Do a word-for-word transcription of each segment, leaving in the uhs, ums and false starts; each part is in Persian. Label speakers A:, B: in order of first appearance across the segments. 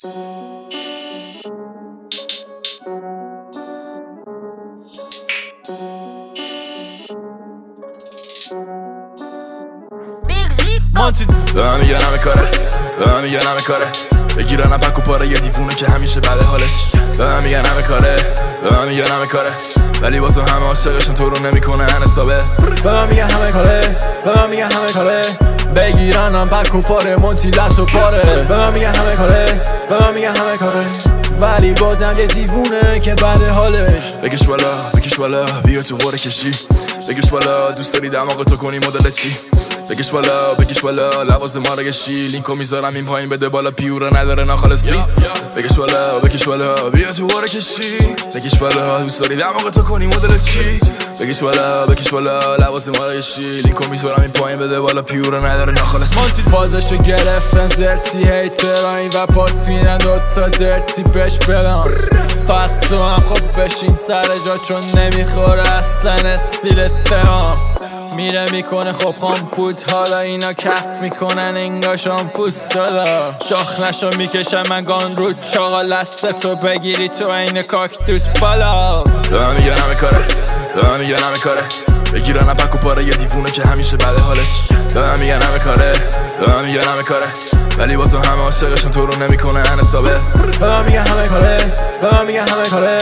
A: مانتی به من میگن همه کاره، به من میگن همه کاره، بگیرن پک و پاره یه دیوونه که همیشه بده حالش. به من میگن همه کاره، به من میگن همه کاره، ولی واسه همه عاشقشون تو رو نمیکنه حسابه.
B: به من میگن همه کاره، به من میگن همه کاره، بگیرن پک و پاره مونتی دست و پاره. به من میگن همه کاره، به من میگن همه کاره، ولی بازم یه دیوونه که بده حالش.
A: بکش بالا، بکش بالا، بیا تو غور کشی، بکش بالا، دوست داری دماغ تو کنی مدل چی؟ بکش بالا، بکش بالا، لباس ما رو گشی، لینکو میذارم این پایین بده بالا، پیوره نداره ناخالصی. بکش بالا، بکش بالا، بیا تو غور کشی، بکش بالا، دوست داری دماغ تو کنی مدل چی؟ بکش بالا، بکش بالا، لباس ما رو گشی، لینکو میذارم این پایین بده بالا، پیوره نداره ناخالصی.
B: مانتی فازشو گرفتن زرتی هیتران و پاس میدن دوتا درتی بهش بدم. پس تو هم خب بشین سر جا چون نمیخوره اصلا استیل ترام. میره میکنه خب خامپوت، حالا اینا کف میکنن انگا شامپوست. دادا شاخ نشو میکشم من گان رو چاقا لست تو بگیری تو این کاکتوس بالا.
A: به من میگن همه کاره، به من میگن همه کاره، بگیرن پک و پاره یه دیوونه که همیشه بده حالش. به من میگن همه کاره، به من میگن همه کاره، ولی واسه همه عاشقشون تو رو نمیکنه حسابه.
B: به من میگن همه کاره، به من میگن همه کاره،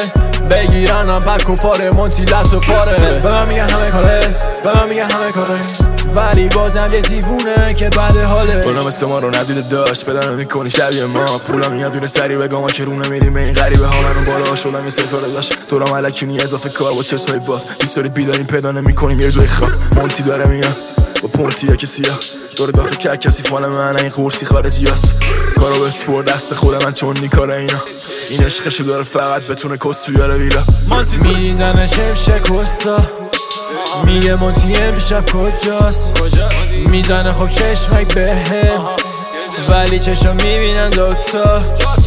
B: بگیرن پک و پاره مونتی دست و پاره. به من میگن همه کاره، به من میگن همه کاره، ولی بازم یه دیوونه که بده حاله.
A: اونا مثل ما رو ندیده داشت بدن میکنی شبیه ما، پولا میاد دونه سری بگم که رو نمیریم به این غریبه ها. منو بالا شدم یه سرکار داشت تو را ملکونی اضافه کار با چشمای باز، بیستاری بیداریم پیدا نمیکنیم یه جای خواب. مونتی داره میاد با پونتی که سیاه دور داخل کر کسی فال من این قورسی خارجی هست. کارو به سپور دست خود من چون نیکاره اینا، این عشقشو داره فقط بتونه کس بیاره ویلا.
B: مانتی میزنه شمشه کستا، میگه مونتی امشب کجاست، میزنه خب چشمک بهم ولی چشم میبینن دوتا.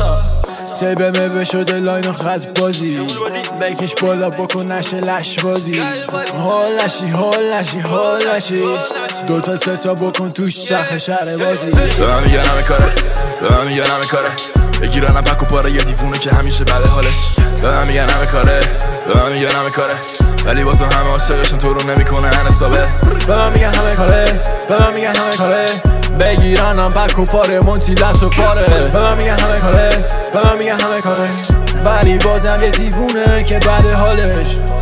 B: تیبه مبه شده لاین و خط بازی، بکش بالا بکن نشه لش بازی. هول نشی هول نشی هول نشی، دوتا سه تا بکن توش شخ شهر بازی.
A: به من میگن همه کاره، به من میگن همه کاره، بگیرن پک و پاره یه دیوونه که همیشه بده حالش. به من میگن همه کاره، به من میگن همه کاره، ولی واسه همه عاشقشون تو رو نمیکنه حسابه.
B: به من میگن همه کاره، به من میگن همه کاره، بگیرن پک و پاره مونتی دست و پاره. به من میگن همه کاره، به من میگن همه کاره، ولی بازم یه دیوونه که بده حالش.